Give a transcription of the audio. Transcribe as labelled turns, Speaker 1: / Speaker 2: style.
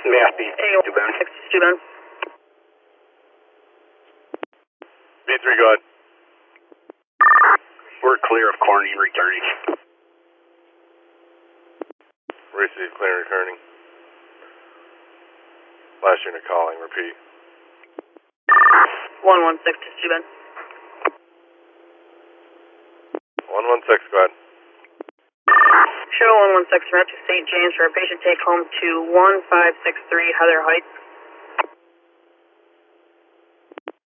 Speaker 1: Matthew.
Speaker 2: Hey, 2 Ben.
Speaker 1: B3, go ahead. We're clear of Corning returning.
Speaker 3: Receive, clear, returning. Last unit calling, repeat.
Speaker 2: 116, 2 Ben.
Speaker 3: 116, go ahead.
Speaker 2: Show 116, route to St. James for a patient take home to 1563 Heather Heights.